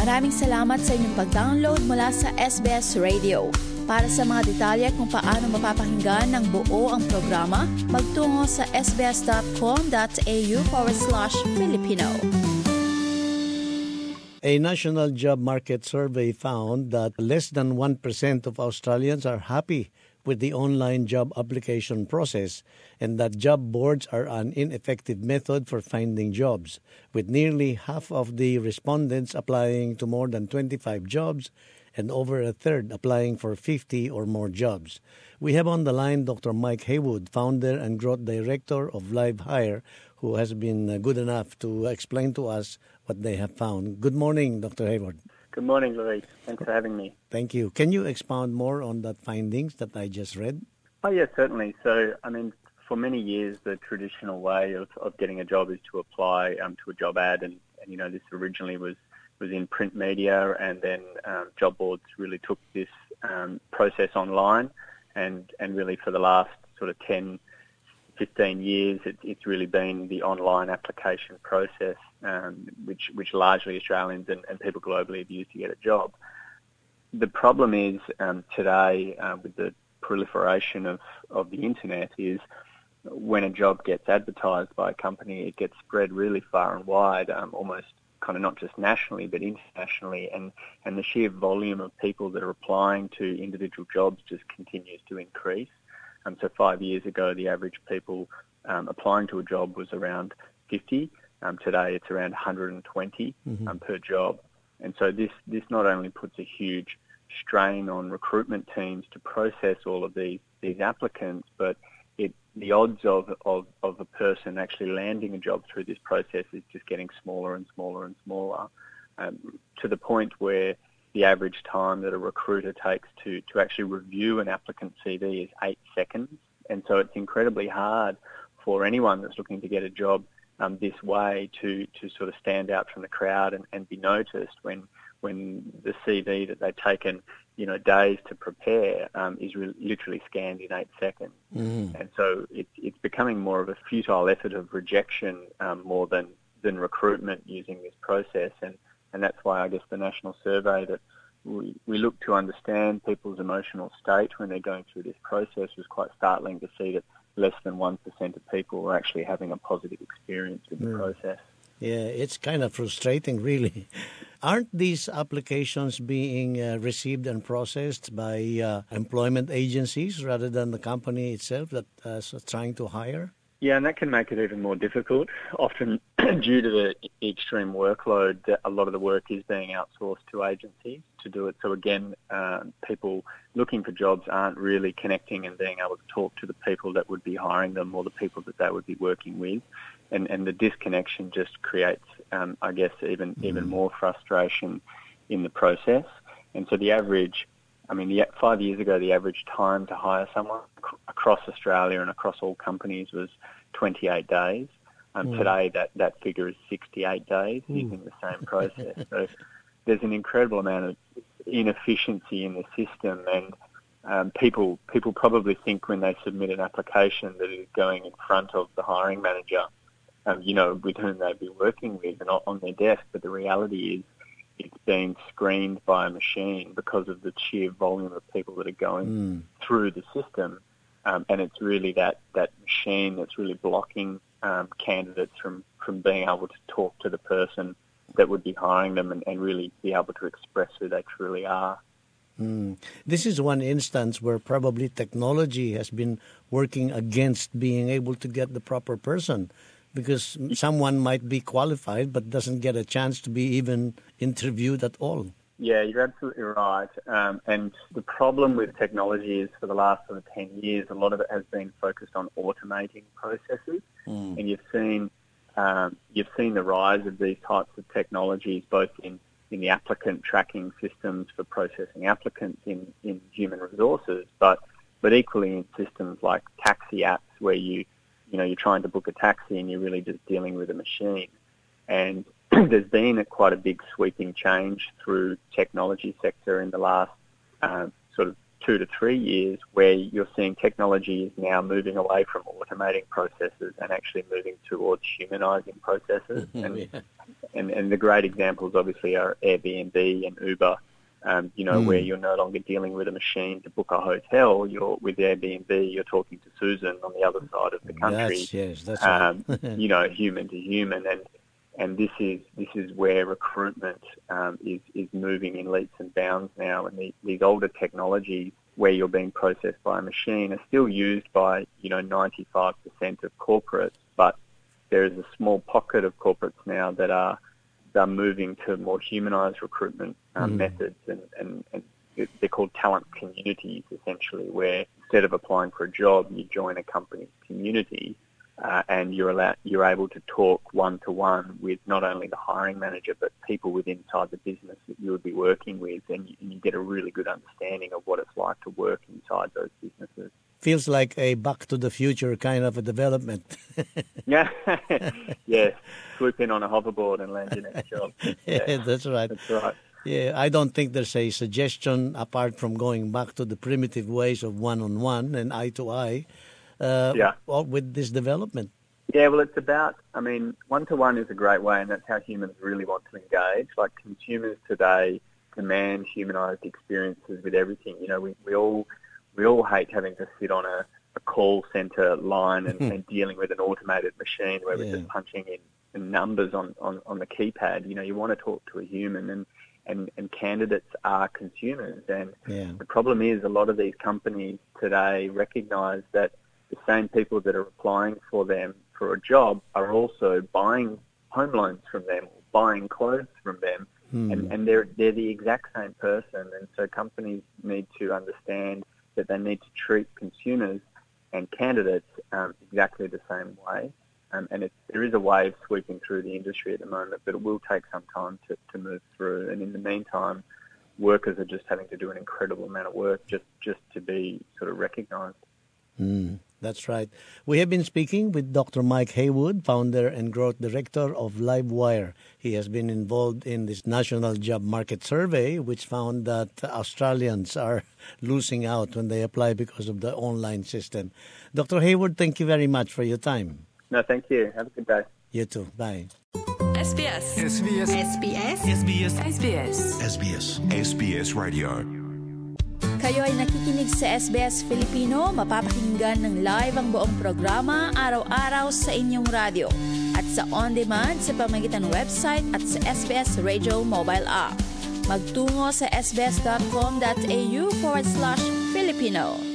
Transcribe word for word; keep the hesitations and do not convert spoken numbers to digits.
Maraming salamat sa inyong pag-download mula sa S B S Radio. Para sa mga detalye kung paano mapapakinggan ng buo ang programa, magtungo sa sbs.com.au forward slash Filipino. A national job market survey found that less than one percent of Australians are happy with the online job application process and that job boards are an ineffective method for finding jobs, with nearly half of the respondents applying to more than twenty-five jobs and over a third applying for fifty or more jobs. We have on the line Doctor Mike Haywood, founder and growth director of LiveHire, who has been good enough to explain to us what they have found. Good morning, Doctor Haywood. Good morning, Louise. Thanks for having me. Thank you. Can you expound more on that findings that I just read? Oh, yes, certainly. So, I mean, for many years, the traditional way of, of getting a job is to apply um, to a job ad. And, and, you know, this originally was, was in print media, and then um, job boards really took this um, process online. And, and really for the last sort of ten, fifteen years, it, it's really been the online application process, um, which, which largely Australians and, and people globally have used to get a job. The problem is um, today, uh, with the proliferation of, of the internet, is when a job gets advertised by a company, it gets spread really far and wide, um, almost kind of not just nationally but internationally, and, and the sheer volume of people that are applying to individual jobs just continues to increase. Um, so five years ago, the average people um, applying to a job was around fifty. Um, today, it's around one hundred twenty mm-hmm. um, per job. And so this, this not only puts a huge strain on recruitment teams to process all of these, these applicants, but it, the odds of, of, of a person actually landing a job through this process is just getting smaller and smaller and smaller, um, to the point where the average time that a recruiter takes to, to actually review an applicant's C V is eight seconds. And so it's incredibly hard for anyone that's looking to get a job um, this way to, to sort of stand out from the crowd and, and be noticed when when the C V that they've taken, you know, days to prepare um, is re- literally scanned in eight seconds. Mm. And so it's it's becoming more of a futile effort of rejection um, more than, than recruitment using this process. And And that's why I guess the national survey that we, we look to understand people's emotional state when they're going through this process was quite startling to see that less than one percent of people were actually having a positive experience with the mm. process. Yeah, it's kind of frustrating, really. Aren't these applications being uh, received and processed by uh, employment agencies rather than the company itself that uh, is trying to hire? Yeah, and that can make it even more difficult. Often, due to the extreme workload, a lot of the work is being outsourced to agencies to do it. So again, uh, people looking for jobs aren't really connecting and being able to talk to the people that would be hiring them or the people that they would be working with. And, and the disconnection just creates, um, I guess, even, mm. even more frustration in the process. And so the average... I mean, the, five years ago, the average time to hire someone ac- across Australia and across all companies was twenty-eight days. Um, mm. Today, that, that figure is sixty-eight days mm. using the same process. So there's an incredible amount of inefficiency in the system, and um, people people probably think when they submit an application that it is going in front of the hiring manager, um, you know, with whom they'd be working with and on their desk. But the reality is, it's being screened by a machine because of the sheer volume of people that are going mm. through the system. Um, and it's really that, that machine that's really blocking um, candidates from, from being able to talk to the person that would be hiring them and, and really be able to express who they truly are. Mm. This is one instance where probably technology has been working against being able to get the proper person, because someone might be qualified but doesn't get a chance to be even interviewed at all. Yeah, you're absolutely right. Um, and the problem with technology is for the last sort of ten years, a lot of it has been focused on automating processes. Mm. And you've seen um, you've seen the rise of these types of technologies, both in, in the applicant tracking systems for processing applicants in, in human resources, but but equally in systems like taxi apps where you you know, you're trying to book a taxi and you're really just dealing with a machine. And there's been a, quite a big sweeping change through technology sector in the last uh, sort of two to three years where you're seeing technology is now moving away from automating processes and actually moving towards humanizing processes. and, yeah. and and the great examples obviously are Airbnb and Uber, um, you know, mm. where you're no longer dealing with a machine to book a hotel. You're with Airbnb, you're talking to Susan on the other side of the country. That's, yes, that's um, right. you know, human to human. And And this is this is where recruitment um, is is moving in leaps and bounds now. And the, these older technologies, where you're being processed by a machine, are still used by you know ninety-five percent of corporates. But there is a small pocket of corporates now that are are moving to more humanised recruitment um, mm. methods, and, and, and they're called talent communities, essentially, where instead of applying for a job, you join a company's community. Uh, and you're allowed, you're able to talk one-to-one with not only the hiring manager, but people within inside the business that you would be working with, and you, and you get a really good understanding of what it's like to work inside those businesses. Feels like a Back to the Future kind of a development. yeah, yes. Swoop in on a hoverboard and land your next job. Yeah, yeah, that's right. That's right. Yeah, I don't think there's a suggestion apart from going back to the primitive ways of one-on-one and eye-to-eye. Uh, yeah. with this development. Yeah, well, it's about, I mean, one-to-one is a great way, and that's how humans really want to engage. Like, consumers today demand humanised experiences with everything. You know, we, we all we all hate having to sit on a, a call centre line and, and dealing with an automated machine where yeah. we're just punching in, in numbers on, on, on the keypad. You know, you want to talk to a human, and, and, and candidates are consumers. And yeah. the problem is a lot of these companies today recognise that the same people that are applying for them for a job are also buying home loans from them, or buying clothes from them, hmm. and, and they're they're the exact same person. And so companies need to understand that they need to treat consumers and candidates um, exactly the same way. Um, and it, there is a wave sweeping through the industry at the moment, but it will take some time to, to move through. And in the meantime, workers are just having to do an incredible amount of work just, just to be sort of recognised. Mm, that's right. We have been speaking with Doctor Mike Haywood, founder and growth director of Livewire. He has been involved in this national job market survey, which found that Australians are losing out when they apply because of the online system. Doctor Haywood, thank you very much for your time. No, thank you. Have a good day. You too. Bye. S B S. S B S. S B S. S B S. S B S. S B S. S B S Radio. Kayo ay nakikinig sa S B S Filipino, mapapakinggan ng live ang buong programa araw-araw sa inyong radyo at sa on-demand sa pamamagitan ng website at sa S B S Radio mobile app. Magtungo sa sbs.com.au forward slash Filipino.